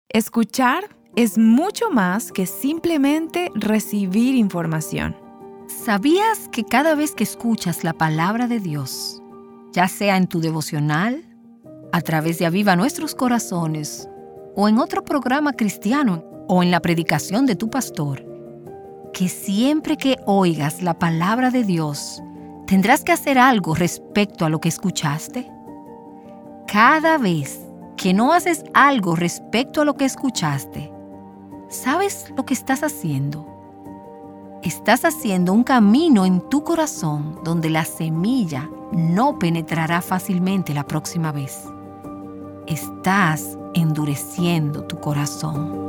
Escuchar es mucho más que simplemente recibir información. ¿Sabías que cada vez que escuchas la palabra de Dios, ya sea en tu devocional, a través de Aviva Nuestros Corazones, o en otro programa cristiano, o en la predicación de tu pastor, que siempre que oigas la palabra de Dios, tendrás que hacer algo respecto a lo que escuchaste? Cada vez que no haces algo respecto a lo que escuchaste, ¿sabes lo que estás haciendo? Estás haciendo un camino en tu corazón donde la semilla no penetrará fácilmente la próxima vez. Estás endureciendo tu corazón.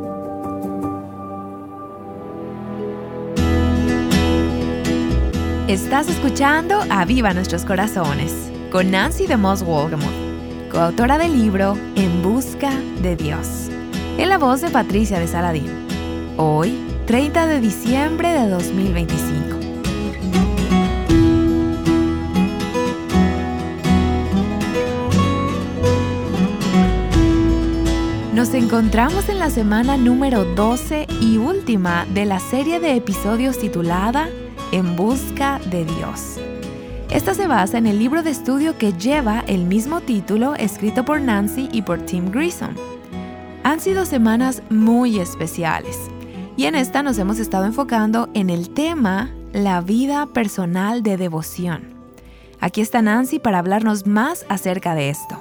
Estás escuchando Aviva Nuestros Corazones con Nancy DeMoss Wolgemuth, coautora del libro En Busca de Dios, en la voz de Patricia de Saladín. Hoy, 30 de diciembre de 2025. Nos encontramos en la semana número 12 y última de la serie de episodios titulada En Busca de Dios. Esta se basa en el libro de estudio que lleva el mismo título, escrito por Nancy y por Tim Grissom. Han sido semanas muy especiales y en esta nos hemos estado enfocando en el tema la vida personal de devoción. Aquí está Nancy para hablarnos más acerca de esto.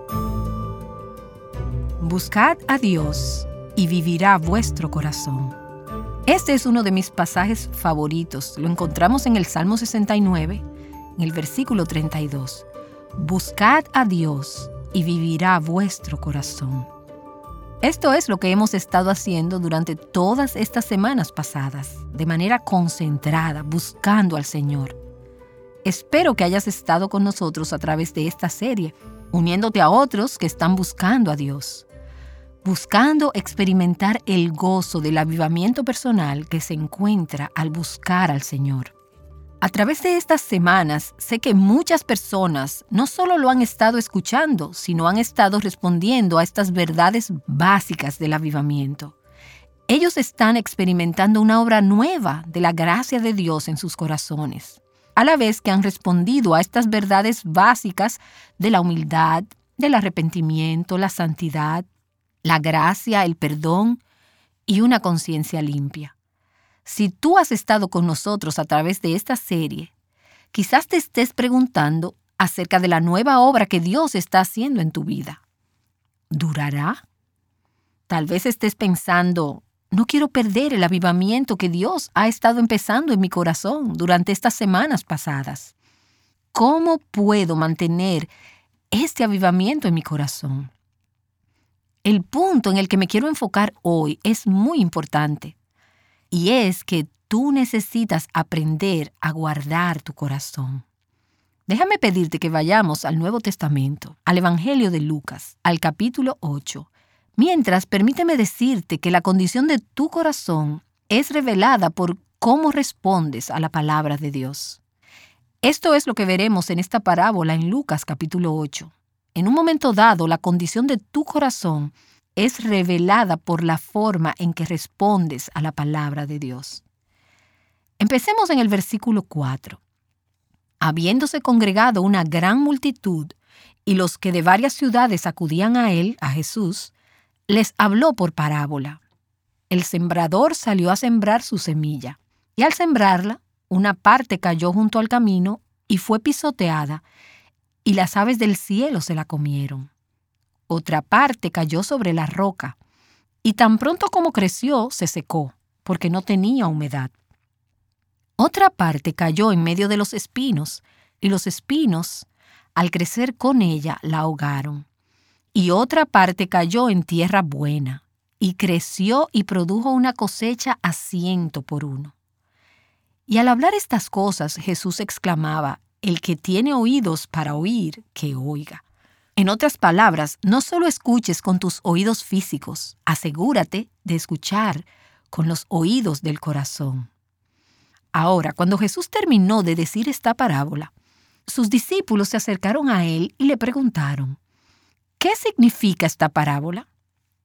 Buscad a Dios y vivirá vuestro corazón. Este es uno de mis pasajes favoritos. Lo encontramos en el Salmo 69, en el versículo 32. Buscad a Dios y vivirá vuestro corazón. Esto es lo que hemos estado haciendo durante todas estas semanas pasadas, de manera concentrada, buscando al Señor. Espero que hayas estado con nosotros a través de esta serie, uniéndote a otros que están buscando a Dios, buscando experimentar el gozo del avivamiento personal que se encuentra al buscar al Señor. A través de estas semanas, sé que muchas personas no solo lo han estado escuchando, sino han estado respondiendo a estas verdades básicas del avivamiento. Ellos están experimentando una obra nueva de la gracia de Dios en sus corazones, a la vez que han respondido a estas verdades básicas de la humildad, del arrepentimiento, la santidad, la gracia, el perdón y una conciencia limpia. Si tú has estado con nosotros a través de esta serie, quizás te estés preguntando acerca de la nueva obra que Dios está haciendo en tu vida. ¿Durará? Tal vez estés pensando, no quiero perder el avivamiento que Dios ha estado empezando en mi corazón durante estas semanas pasadas. ¿Cómo puedo mantener este avivamiento en mi corazón? El punto en el que me quiero enfocar hoy es muy importante. Y es que tú necesitas aprender a guardar tu corazón. Déjame pedirte que vayamos al Nuevo Testamento, al Evangelio de Lucas, al capítulo 8. Mientras, permíteme decirte que la condición de tu corazón es revelada por cómo respondes a la palabra de Dios. Esto es lo que veremos en esta parábola en Lucas capítulo 8. En un momento dado, la condición de tu corazón es revelada por la forma en que respondes a la palabra de Dios. Empecemos en el versículo 4. Habiéndose congregado una gran multitud y los que de varias ciudades acudían a él, a Jesús, les habló por parábola. El sembrador salió a sembrar su semilla, y al sembrarla, una parte cayó junto al camino y fue pisoteada, y las aves del cielo se la comieron. Otra parte cayó sobre la roca, y tan pronto como creció, se secó, porque no tenía humedad. Otra parte cayó en medio de los espinos, y los espinos, al crecer con ella, la ahogaron. Y otra parte cayó en tierra buena, y creció y produjo una cosecha a 100 por uno. Y al hablar estas cosas, Jesús exclamaba, el que tiene oídos para oír, que oiga. En otras palabras, no solo escuches con tus oídos físicos, asegúrate de escuchar con los oídos del corazón. Ahora, cuando Jesús terminó de decir esta parábola, sus discípulos se acercaron a él y le preguntaron, ¿qué significa esta parábola?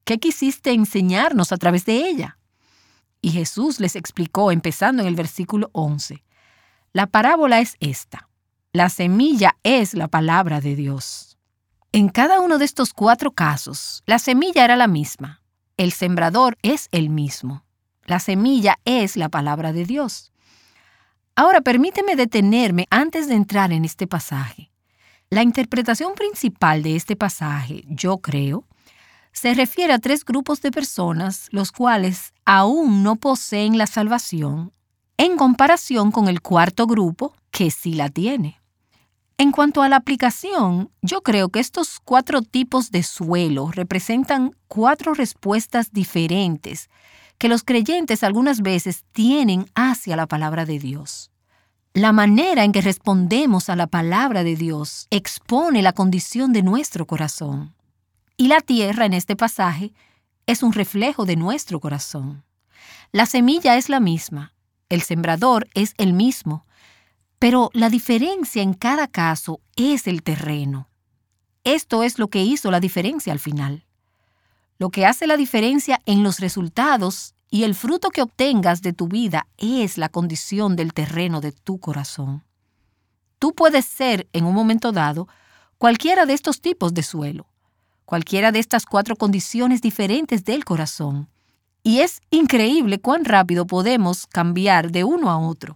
¿Qué quisiste enseñarnos a través de ella? Y Jesús les explicó, empezando en el versículo 11. La parábola es esta. La semilla es la palabra de Dios. En cada uno de estos 4 casos, la semilla era la misma. El sembrador es el mismo. La semilla es la palabra de Dios. Ahora permíteme detenerme antes de entrar en este pasaje. La interpretación principal de este pasaje, yo creo, se refiere a 3 grupos de personas, los cuales aún no poseen la salvación, en comparación con el 4º grupo, que sí la tiene. En cuanto a la aplicación, yo creo que estos 4 tipos de suelo representan 4 respuestas diferentes que los creyentes algunas veces tienen hacia la palabra de Dios. La manera en que respondemos a la palabra de Dios expone la condición de nuestro corazón. Y la tierra en este pasaje es un reflejo de nuestro corazón. La semilla es la misma, el sembrador es el mismo, pero la diferencia en cada caso es el terreno. Esto es lo que hizo la diferencia al final. Lo que hace la diferencia en los resultados y el fruto que obtengas de tu vida es la condición del terreno de tu corazón. Tú puedes ser, en un momento dado, cualquiera de estos tipos de suelo, cualquiera de estas 4 condiciones diferentes del corazón. Y es increíble cuán rápido podemos cambiar de uno a otro.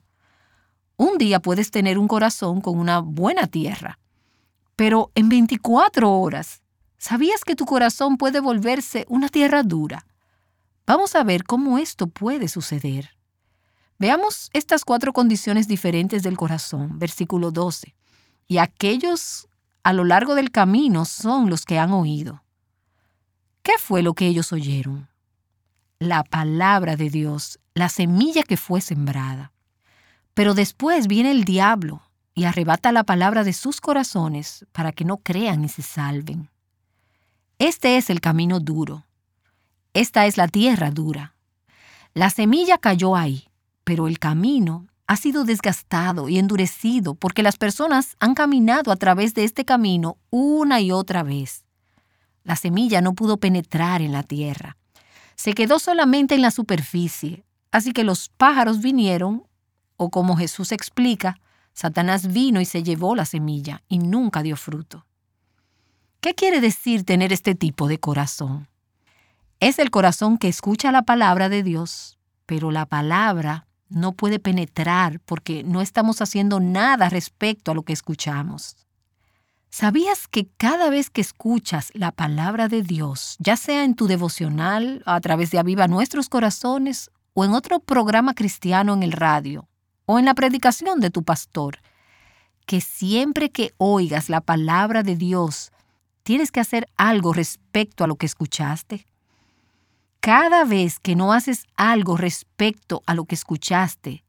Un día puedes tener un corazón con una buena tierra, pero en 24 horas, ¿sabías que tu corazón puede volverse una tierra dura? Vamos a ver cómo esto puede suceder. Veamos estas 4 condiciones diferentes del corazón, versículo 12. Y aquellos a lo largo del camino son los que han oído. ¿Qué fue lo que ellos oyeron? La palabra de Dios, la semilla que fue sembrada. Pero después viene el diablo y arrebata la palabra de sus corazones para que no crean y se salven. Este es el camino duro. Esta es la tierra dura. La semilla cayó ahí, pero el camino ha sido desgastado y endurecido porque las personas han caminado a través de este camino una y otra vez. La semilla no pudo penetrar en la tierra. Se quedó solamente en la superficie, así que los pájaros vinieron, o como Jesús explica, Satanás vino y se llevó la semilla y nunca dio fruto. ¿Qué quiere decir tener este tipo de corazón? Es el corazón que escucha la palabra de Dios, pero la palabra no puede penetrar porque no estamos haciendo nada respecto a lo que escuchamos. ¿Sabías que cada vez que escuchas la palabra de Dios, ya sea en tu devocional, a través de Aviva Nuestros Corazones, o en otro programa cristiano en el radio, o en la predicación de tu pastor, que siempre que oigas la palabra de Dios, tienes que hacer algo respecto a lo que escuchaste? Cada vez que no haces algo respecto a lo que escuchaste,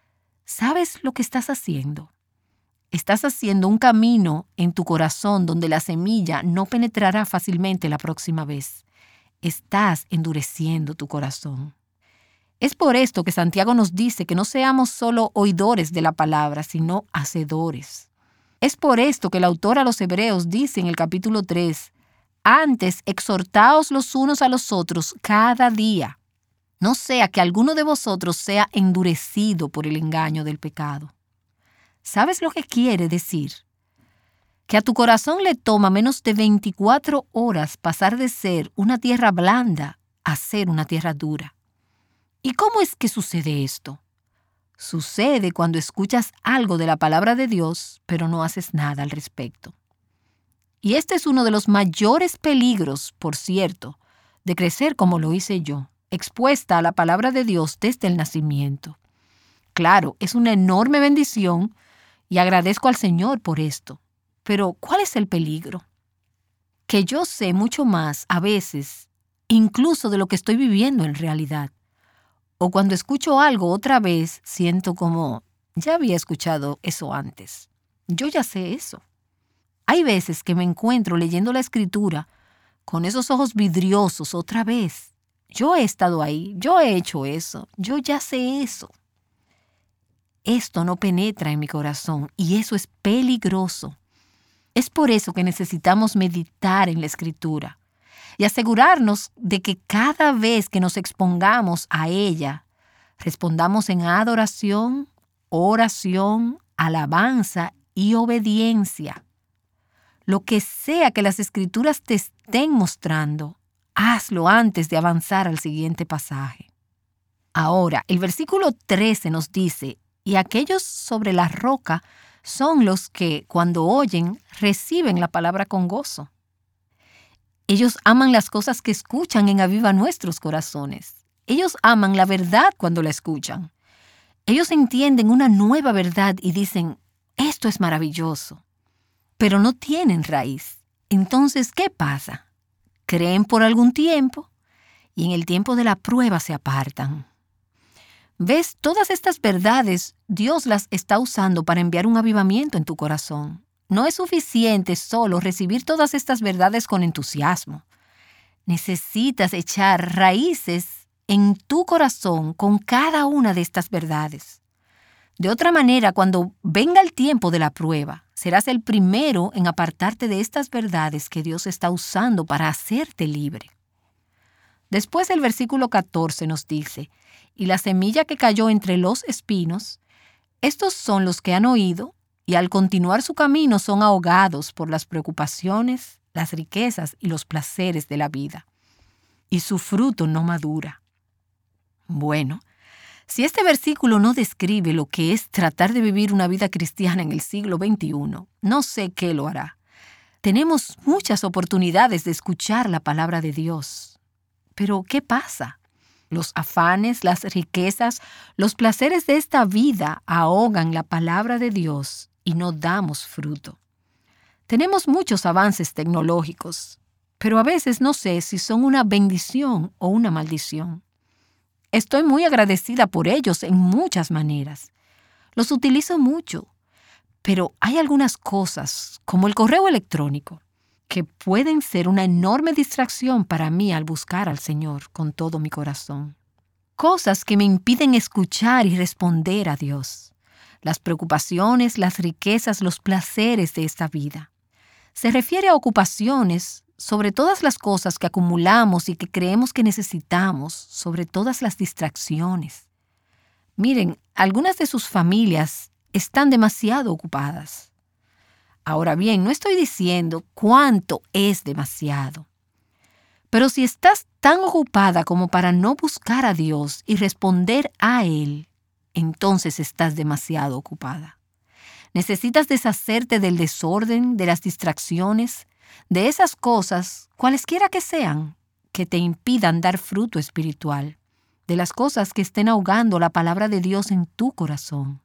¿sabes lo que estás haciendo? Estás haciendo un camino en tu corazón donde la semilla no penetrará fácilmente la próxima vez. Estás endureciendo tu corazón. Es por esto que Santiago nos dice que no seamos solo oidores de la palabra, sino hacedores. Es por esto que el autor a los Hebreos dice en el capítulo 3, antes exhortaos los unos a los otros cada día, no sea que alguno de vosotros sea endurecido por el engaño del pecado. ¿Sabes lo que quiere decir? Que a tu corazón le toma menos de 24 horas pasar de ser una tierra blanda a ser una tierra dura. ¿Y cómo es que sucede esto? Sucede cuando escuchas algo de la palabra de Dios, pero no haces nada al respecto. Y este es uno de los mayores peligros, por cierto, de crecer como lo hice yo, expuesta a la palabra de Dios desde el nacimiento. Claro, es una enorme bendición y agradezco al Señor por esto. Pero, ¿cuál es el peligro? Que yo sé mucho más, a veces, incluso de lo que estoy viviendo en realidad. O cuando escucho algo otra vez, siento como, ya había escuchado eso antes. Yo ya sé eso. Hay veces que me encuentro leyendo la Escritura con esos ojos vidriosos otra vez. Yo he estado ahí, yo he hecho eso, yo ya sé eso. Esto no penetra en mi corazón y eso es peligroso. Es por eso que necesitamos meditar en la Escritura. y asegurarnos de que cada vez que nos expongamos a ella, respondamos en adoración, oración, alabanza y obediencia. Lo que sea que las Escrituras te estén mostrando, hazlo antes de avanzar al siguiente pasaje. Ahora, el versículo 13 nos dice, y aquellos sobre la roca son los que, cuando oyen, reciben la palabra con gozo. Ellos aman las cosas que escuchan en Aviva Nuestros Corazones. Ellos aman la verdad cuando la escuchan. Ellos entienden una nueva verdad y dicen, esto es maravilloso. Pero no tienen raíz. Entonces, ¿qué pasa? Creen por algún tiempo y en el tiempo de la prueba se apartan. ¿Ves? Todas estas verdades Dios las está usando para enviar un avivamiento en tu corazón. No es suficiente solo recibir todas estas verdades con entusiasmo. Necesitas echar raíces en tu corazón con cada una de estas verdades. De otra manera, cuando venga el tiempo de la prueba, serás el primero en apartarte de estas verdades que Dios está usando para hacerte libre. Después el versículo 14 nos dice, y la semilla que cayó entre los espinos, estos son los que han oído, y al continuar su camino son ahogados por las preocupaciones, las riquezas y los placeres de la vida. Y su fruto no madura. Bueno, si este versículo no describe lo que es tratar de vivir una vida cristiana en el siglo XXI, no sé qué lo hará. Tenemos muchas oportunidades de escuchar la palabra de Dios. Pero, ¿qué pasa? Los afanes, las riquezas, los placeres de esta vida ahogan la palabra de Dios y no damos fruto. Tenemos muchos avances tecnológicos, pero a veces no sé si son una bendición o una maldición. Estoy muy agradecida por ellos en muchas maneras. Los utilizo mucho, pero hay algunas cosas, como el correo electrónico, que pueden ser una enorme distracción para mí al buscar al Señor con todo mi corazón. Cosas que me impiden escuchar y responder a Dios. Las preocupaciones, las riquezas, los placeres de esta vida. Se refiere a ocupaciones sobre todas las cosas que acumulamos y que creemos que necesitamos, sobre todas las distracciones. Miren, algunas de sus familias están demasiado ocupadas. Ahora bien, no estoy diciendo cuánto es demasiado. Pero si estás tan ocupada como para no buscar a Dios y responder a Él, entonces estás demasiado ocupada. Necesitas deshacerte del desorden, de las distracciones, de esas cosas, cualesquiera que sean, que te impidan dar fruto espiritual, de las cosas que estén ahogando la palabra de Dios en tu corazón.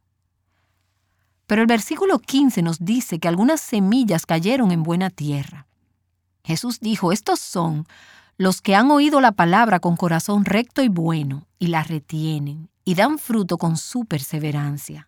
Pero el versículo 15 nos dice que algunas semillas cayeron en buena tierra. Jesús dijo, estos son los que han oído la palabra con corazón recto y bueno, y la retienen, y dan fruto con su perseverancia.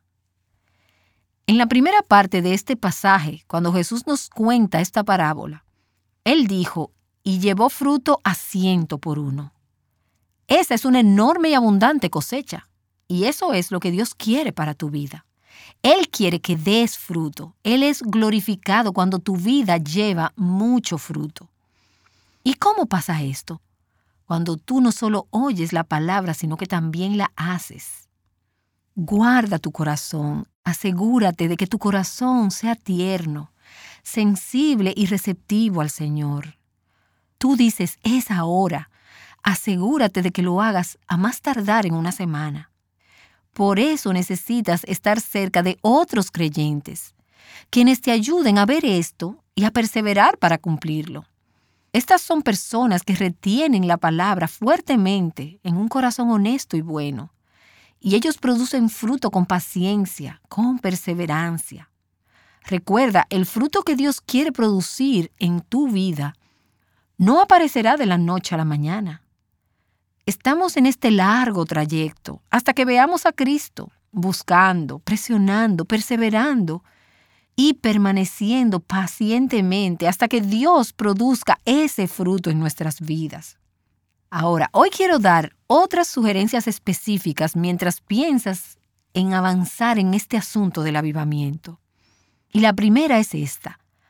En la primera parte de este pasaje, cuando Jesús nos cuenta esta parábola, Él dijo, y llevó fruto a 100 por uno. Esa es una enorme y abundante cosecha, y eso es lo que Dios quiere para tu vida. Él quiere que des fruto. Él es glorificado cuando tu vida lleva mucho fruto. ¿Y cómo pasa esto? Cuando tú no solo oyes la palabra, sino que también la haces. Guarda tu corazón. Asegúrate de que tu corazón sea tierno, sensible y receptivo al Señor. Tú dices, es ahora. Asegúrate de que lo hagas a más tardar en una semana. Por eso necesitas estar cerca de otros creyentes, quienes te ayuden a ver esto y a perseverar para cumplirlo. Estas son personas que retienen la palabra fuertemente en un corazón honesto y bueno, y ellos producen fruto con paciencia, con perseverancia. Recuerda, el fruto que Dios quiere producir en tu vida no aparecerá de la noche a la mañana. Estamos en este largo trayecto hasta que veamos a Cristo, buscando, presionando, perseverando y permaneciendo pacientemente hasta que Dios produzca ese fruto en nuestras vidas. Ahora, hoy quiero dar otras sugerencias específicas mientras piensas en avanzar en este asunto del avivamiento. Y la primera es esta.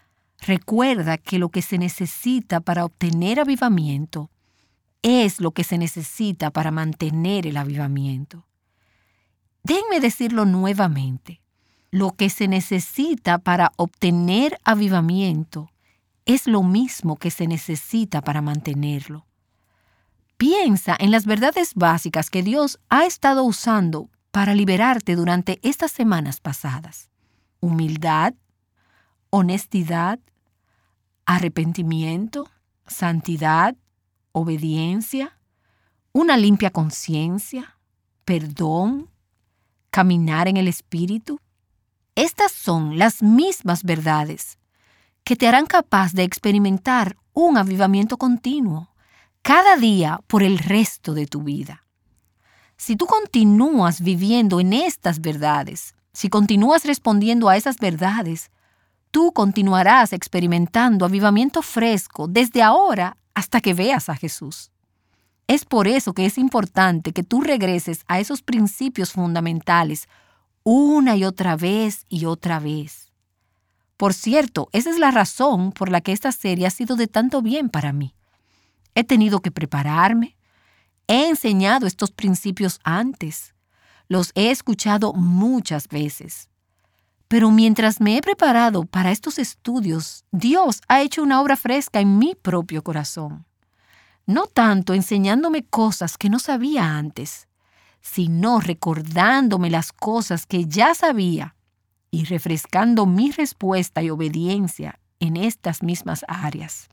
Recuerda que lo que se necesita para obtener avivamiento es lo que se necesita para mantener el avivamiento. Déjenme decirlo nuevamente. Lo que se necesita para obtener avivamiento es lo mismo que se necesita para mantenerlo. Piensa en las verdades básicas que Dios ha estado usando para liberarte durante estas semanas pasadas. Humildad, honestidad, arrepentimiento, santidad, obediencia, una limpia conciencia, perdón, caminar en el Espíritu. Estas son las mismas verdades que te harán capaz de experimentar un avivamiento continuo cada día por el resto de tu vida. Si tú continúas viviendo en estas verdades, si continúas respondiendo a esas verdades, tú continuarás experimentando avivamiento fresco desde ahora hasta que veas a Jesús. Es por eso que es importante que tú regreses a esos principios fundamentales una y otra vez y otra vez. Por cierto, esa es la razón por la que esta serie ha sido de tanto bien para mí. He tenido que prepararme. He enseñado estos principios antes. Los he escuchado muchas veces. Pero mientras me he preparado para estos estudios, Dios ha hecho una obra fresca en mi propio corazón. No tanto enseñándome cosas que no sabía antes, sino recordándome las cosas que ya sabía y refrescando mi respuesta y obediencia en estas mismas áreas.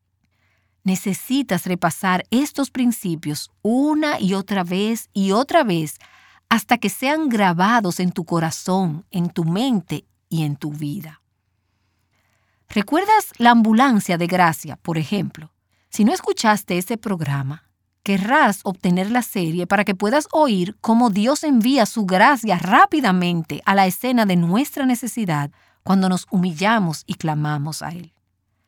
Necesitas repasar estos principios una y otra vez hasta que sean grabados en tu corazón, en tu mente y en tu vida. ¿Recuerdas la ambulancia de gracia, por ejemplo? Si no escuchaste ese programa, querrás obtener la serie para que puedas oír cómo Dios envía su gracia rápidamente a la escena de nuestra necesidad cuando nos humillamos y clamamos a Él.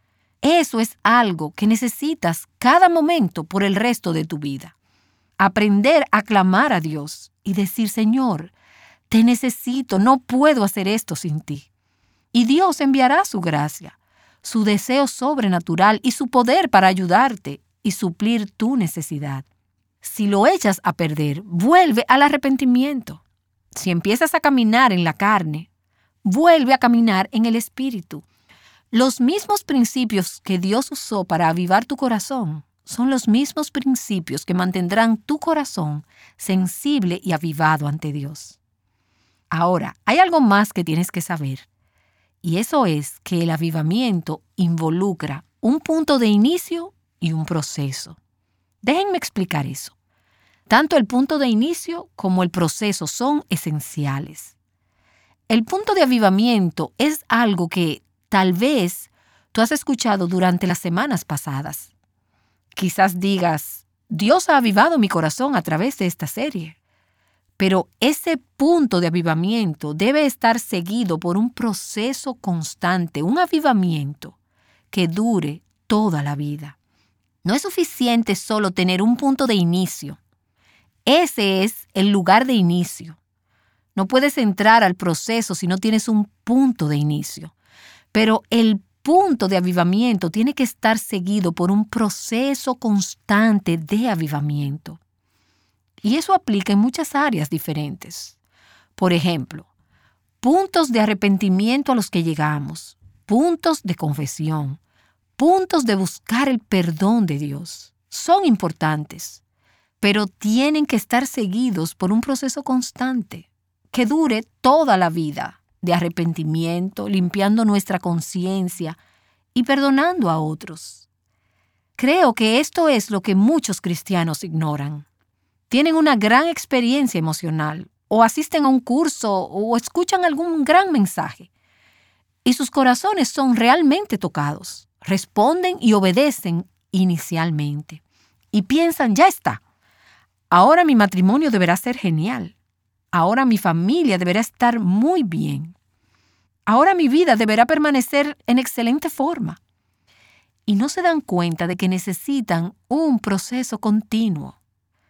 Eso es algo que necesitas cada momento por el resto de tu vida. Aprender a clamar a Dios y decir, Señor, te necesito, no puedo hacer esto sin ti. Y Dios enviará su gracia, su deseo sobrenatural y su poder para ayudarte y suplir tu necesidad. Si lo echas a perder, vuelve al arrepentimiento. Si empiezas a caminar en la carne, vuelve a caminar en el Espíritu. Los mismos principios que Dios usó para avivar tu corazón son los mismos principios que mantendrán tu corazón sensible y avivado ante Dios. Ahora, hay algo más que tienes que saber, y eso es que el avivamiento involucra un punto de inicio y un proceso. Déjenme explicar eso. Tanto el punto de inicio como el proceso son esenciales. El punto de avivamiento es algo que tal vez tú has escuchado durante las semanas pasadas. Quizás digas, Dios ha avivado mi corazón a través de esta serie. Pero ese punto de avivamiento debe estar seguido por un proceso constante, un avivamiento que dure toda la vida. No es suficiente solo tener un punto de inicio. Ese es el lugar de inicio. No puedes entrar al proceso si no tienes un punto de inicio. Pero el punto de avivamiento tiene que estar seguido por un proceso constante de avivamiento. Y eso aplica en muchas áreas diferentes. Por ejemplo, puntos de arrepentimiento a los que llegamos, puntos de confesión, puntos de buscar el perdón de Dios. Son importantes, pero tienen que estar seguidos por un proceso constante que dure toda la vida, de arrepentimiento, limpiando nuestra conciencia y perdonando a otros. Creo que esto es lo que muchos cristianos ignoran. Tienen una gran experiencia emocional, o asisten a un curso, o escuchan algún gran mensaje, y sus corazones son realmente tocados. Responden y obedecen inicialmente, y piensan, ya está, ahora mi matrimonio deberá ser genial. Ahora mi familia deberá estar muy bien. Ahora mi vida deberá permanecer en excelente forma. Y no se dan cuenta de que necesitan un proceso continuo.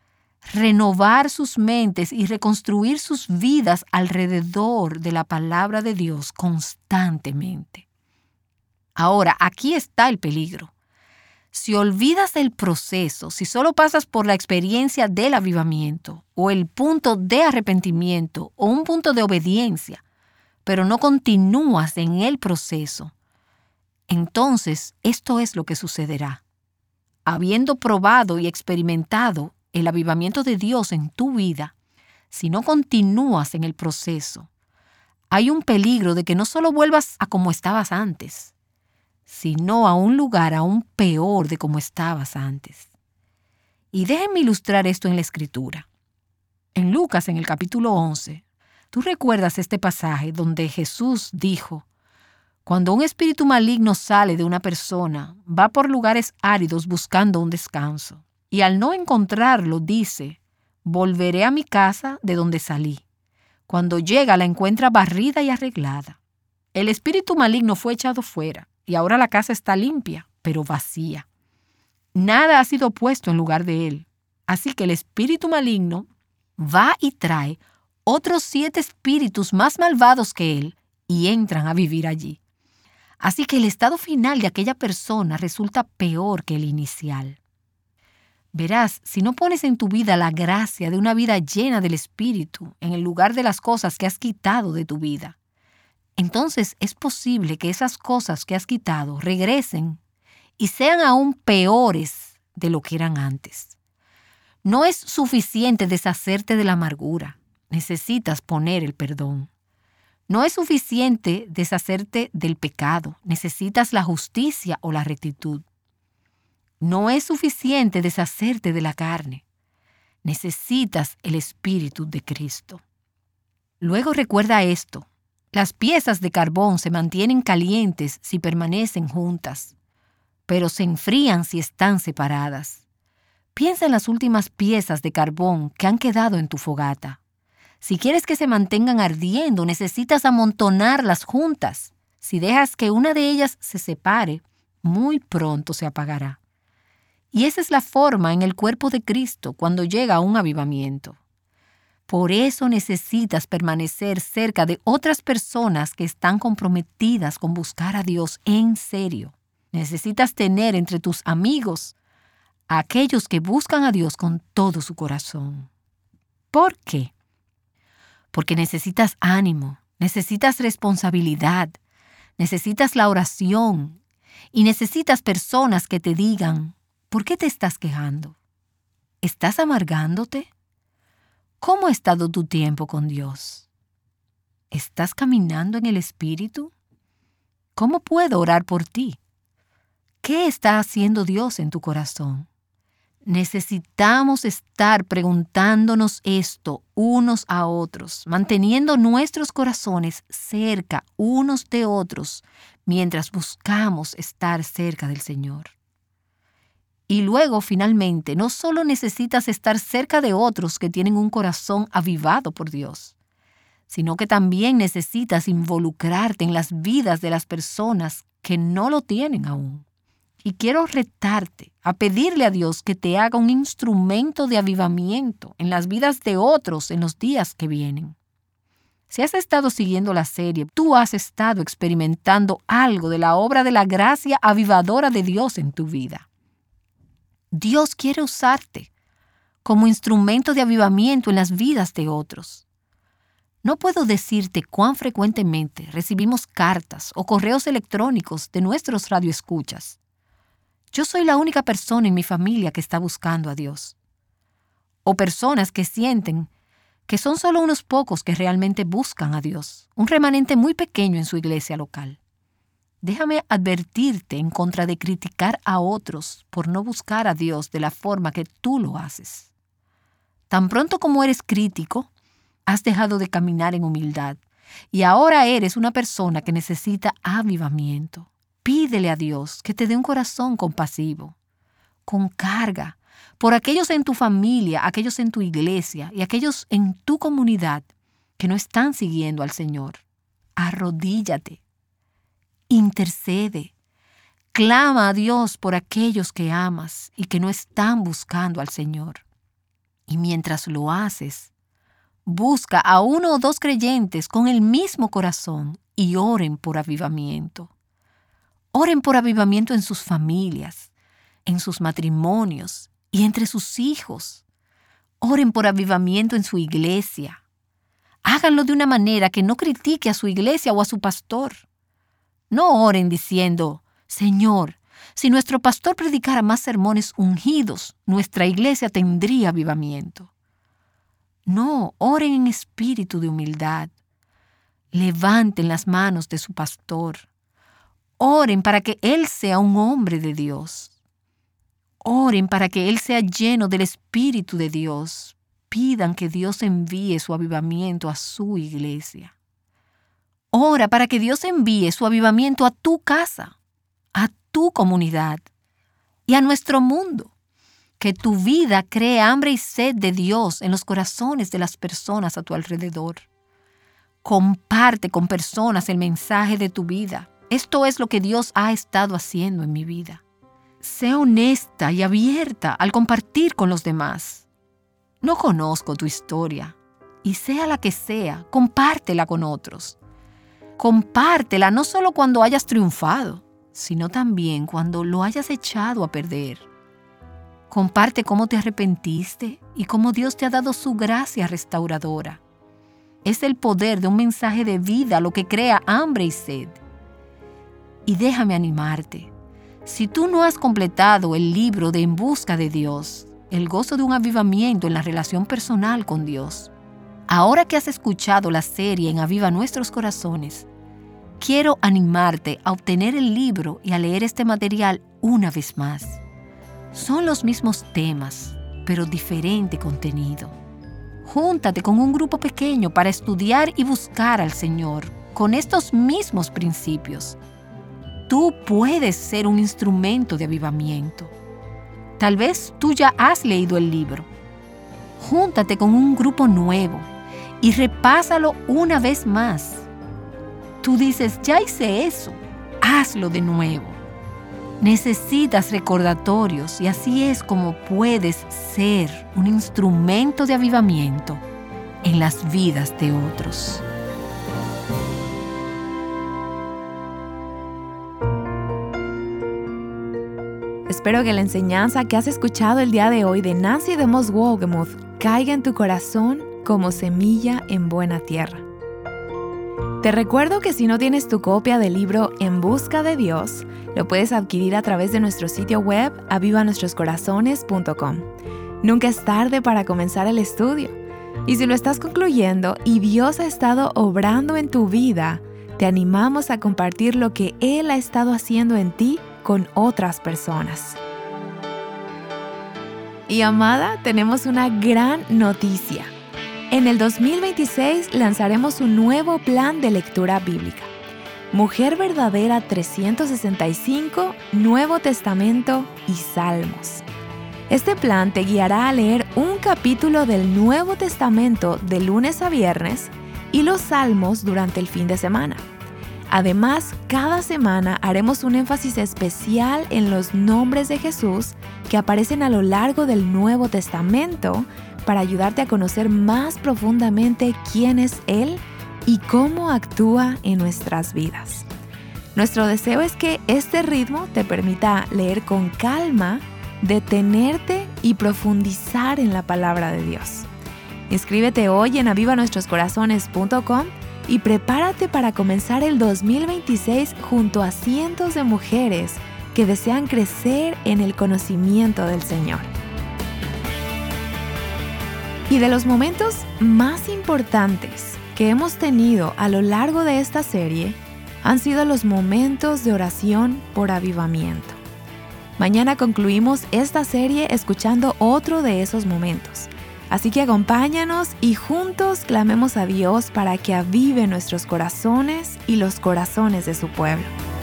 Renovar sus mentes y reconstruir sus vidas alrededor de la palabra de Dios constantemente. Ahora, aquí está el peligro. Si olvidas el proceso, si solo pasas por la experiencia del avivamiento o el punto de arrepentimiento o un punto de obediencia, pero no continúas en el proceso, entonces esto es lo que sucederá. Habiendo probado y experimentado el avivamiento de Dios en tu vida, si no continúas en el proceso, hay un peligro de que no solo vuelvas a como estabas antes, sino a un lugar aún peor de como estabas antes. Y déjenme ilustrar esto en la Escritura. En Lucas, en el capítulo 11, tú recuerdas este pasaje donde Jesús dijo: cuando un espíritu maligno sale de una persona, va por lugares áridos buscando un descanso. Y al no encontrarlo, dice: volveré a mi casa de donde salí. Cuando llega, la encuentra barrida y arreglada. El espíritu maligno fue echado fuera y ahora la casa está limpia, pero vacía. Nada ha sido puesto en lugar de él. Así que el espíritu maligno va y trae otros 7 espíritus más malvados que él y entran a vivir allí. Así que el estado final de aquella persona resulta peor que el inicial. Verás, si no pones en tu vida la gracia de una vida llena del Espíritu en el lugar de las cosas que has quitado de tu vida, entonces es posible que esas cosas que has quitado regresen y sean aún peores de lo que eran antes. No es suficiente deshacerte de la amargura, necesitas poner el perdón. No es suficiente deshacerte del pecado, necesitas la justicia o la rectitud. No es suficiente deshacerte de la carne, necesitas el Espíritu de Cristo. Luego recuerda esto: las piezas de carbón se mantienen calientes si permanecen juntas, pero se enfrían si están separadas. Piensa en las últimas piezas de carbón que han quedado en tu fogata. Si quieres que se mantengan ardiendo, necesitas amontonarlas juntas. Si dejas que una de ellas se separe, muy pronto se apagará. Y esa es la forma en el cuerpo de Cristo cuando llega un avivamiento. Por eso necesitas permanecer cerca de otras personas que están comprometidas con buscar a Dios en serio. Necesitas tener entre tus amigos a aquellos que buscan a Dios con todo su corazón. ¿Por qué? Porque necesitas ánimo, necesitas responsabilidad, necesitas la oración y necesitas personas que te digan: ¿por qué te estás quejando? ¿Estás amargándote? ¿Cómo ha estado tu tiempo con Dios? ¿Estás caminando en el Espíritu? ¿Cómo puedo orar por ti? ¿Qué está haciendo Dios en tu corazón? Necesitamos estar preguntándonos esto unos a otros, manteniendo nuestros corazones cerca unos de otros mientras buscamos estar cerca del Señor. Y luego, finalmente, no solo necesitas estar cerca de otros que tienen un corazón avivado por Dios, sino que también necesitas involucrarte en las vidas de las personas que no lo tienen aún. Y quiero retarte a pedirle a Dios que te haga un instrumento de avivamiento en las vidas de otros en los días que vienen. Si has estado siguiendo la serie, tú has estado experimentando algo de la obra de la gracia avivadora de Dios en tu vida. Dios quiere usarte como instrumento de avivamiento en las vidas de otros. No puedo decirte cuán frecuentemente recibimos cartas o correos electrónicos de nuestros radioescuchas. Yo soy la única persona en mi familia que está buscando a Dios. O personas que sienten que son solo unos pocos que realmente buscan a Dios, un remanente muy pequeño en su iglesia local. Déjame advertirte en contra de criticar a otros por no buscar a Dios de la forma que tú lo haces. Tan pronto como eres crítico, has dejado de caminar en humildad y ahora eres una persona que necesita avivamiento. Pídele a Dios que te dé un corazón compasivo, con carga, por aquellos en tu familia, aquellos en tu iglesia y aquellos en tu comunidad que no están siguiendo al Señor. Arrodíllate. Intercede, clama a Dios por aquellos que amas y que no están buscando al Señor. Y mientras lo haces, busca a 1 o 2 creyentes con el mismo corazón y oren por avivamiento. Oren por avivamiento en sus familias, en sus matrimonios y entre sus hijos. Oren por avivamiento en su iglesia. Háganlo de una manera que no critique a su iglesia o a su pastor. No oren diciendo, Señor, si nuestro pastor predicara más sermones ungidos, nuestra iglesia tendría avivamiento. No, oren en espíritu de humildad. Levanten las manos de su pastor. Oren para que él sea un hombre de Dios. Oren para que él sea lleno del Espíritu de Dios. Pidan que Dios envíe su avivamiento a su iglesia. Ora para que Dios envíe su avivamiento a tu casa, a tu comunidad y a nuestro mundo. Que tu vida cree hambre y sed de Dios en los corazones de las personas a tu alrededor. Comparte con personas el mensaje de tu vida. Esto es lo que Dios ha estado haciendo en mi vida. Sé honesta y abierta al compartir con los demás. No conozco tu historia, y sea la que sea, compártela con otros. Compártela no solo cuando hayas triunfado, sino también cuando lo hayas echado a perder. Comparte cómo te arrepentiste y cómo Dios te ha dado su gracia restauradora. Es el poder de un mensaje de vida lo que crea hambre y sed. Y déjame animarte. Si tú no has completado el libro de En Busca de Dios, el gozo de un avivamiento en la relación personal con Dios, ahora que has escuchado la serie en Aviva Nuestros Corazones, quiero animarte a obtener el libro y a leer este material una vez más. Son los mismos temas, pero diferente contenido. Júntate con un grupo pequeño para estudiar y buscar al Señor con estos mismos principios. Tú puedes ser un instrumento de avivamiento. Tal vez tú ya has leído el libro. Júntate con un grupo nuevo y repásalo una vez más. Tú dices, ya hice eso, hazlo de nuevo. Necesitas recordatorios y así es como puedes ser un instrumento de avivamiento en las vidas de otros. Espero que la enseñanza que has escuchado el día de hoy de Nancy DeMoss Wolgemuth caiga en tu corazón como semilla en buena tierra. Te recuerdo que si no tienes tu copia del libro En Busca de Dios, lo puedes adquirir a través de nuestro sitio web avivanuestroscorazones.com. Nunca es tarde para comenzar el estudio. Y si lo estás concluyendo y Dios ha estado obrando en tu vida, te animamos a compartir lo que Él ha estado haciendo en ti con otras personas. Y amada, tenemos una gran noticia. En el 2026 lanzaremos un nuevo plan de lectura bíblica. Mujer Verdadera 365, Nuevo Testamento y Salmos. Este plan te guiará a leer un capítulo del Nuevo Testamento de lunes a viernes y los Salmos durante el fin de semana. Además, cada semana haremos un énfasis especial en los nombres de Jesús que aparecen a lo largo del Nuevo Testamento para ayudarte a conocer más profundamente quién es Él y cómo actúa en nuestras vidas. Nuestro deseo es que este ritmo te permita leer con calma, detenerte y profundizar en la palabra de Dios. Inscríbete hoy en avivanuestroscorazones.com y prepárate para comenzar el 2026 junto a cientos de mujeres que desean crecer en el conocimiento del Señor. Y de los momentos más importantes que hemos tenido a lo largo de esta serie han sido los momentos de oración por avivamiento. Mañana concluimos esta serie escuchando otro de esos momentos. Así que acompáñanos y juntos clamemos a Dios para que avive nuestros corazones y los corazones de su pueblo.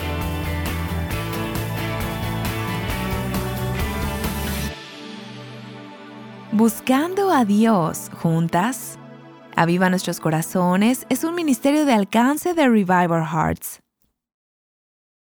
Buscando a Dios juntas. Aviva Nuestros Corazones es un ministerio de alcance de Revival Hearts.